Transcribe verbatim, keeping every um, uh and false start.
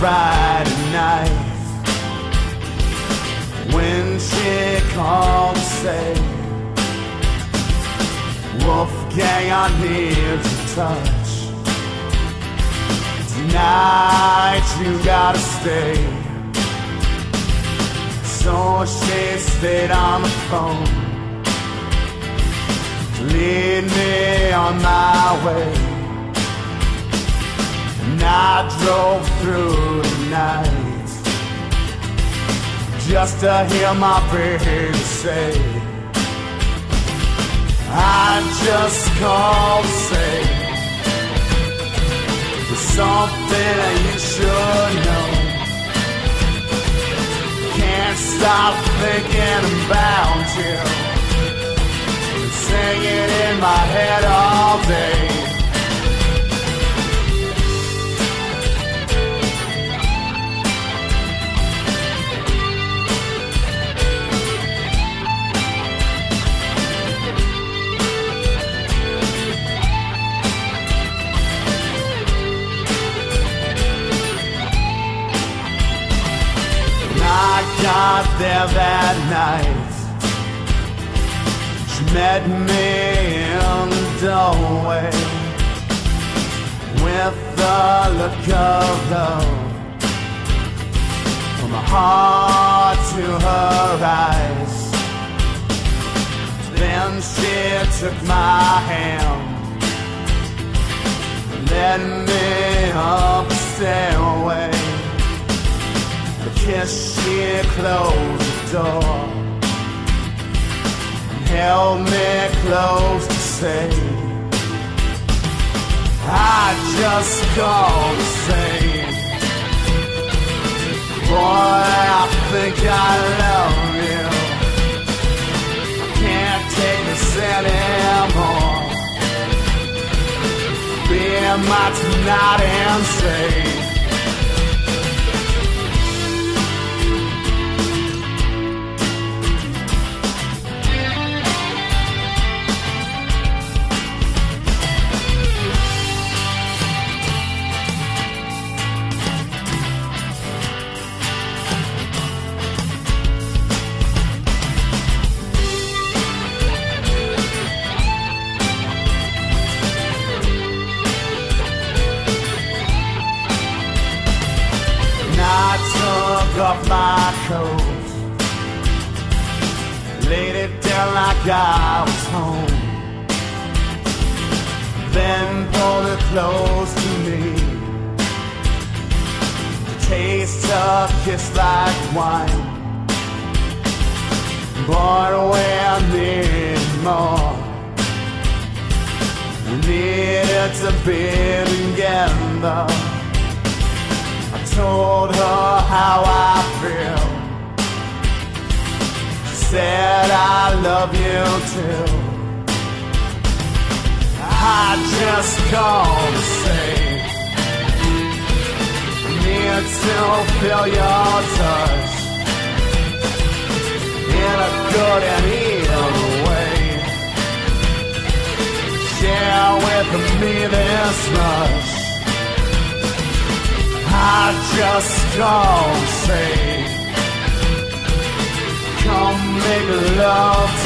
Friday night when she called to say, Wolfgang, I need your touch. Tonight you gotta stay. So she stayed on the phone to lead me on my way. And I drove through the night just to hear my baby say, I just called to say there's something that you should know. Can't stop thinking about you, singing in my head all day. I got there that night. She met me in the doorway with the look of love from her heart to her eyes. Then she took my hand, led me up the stairway. Kiss, she closed the door and held me close to say, I just called to say, boy, I think I love you. I can't take this anymore. Be my tonight and say, off my coat, laid it down like I was home, then pulled it close to me. The taste of kiss like wine, boy, we need more. We needed to be together. Told her how I feel. She said I love you too. I just called to say I need to feel your touch in a good and evil way. Share with me this much. I just called to say, come make love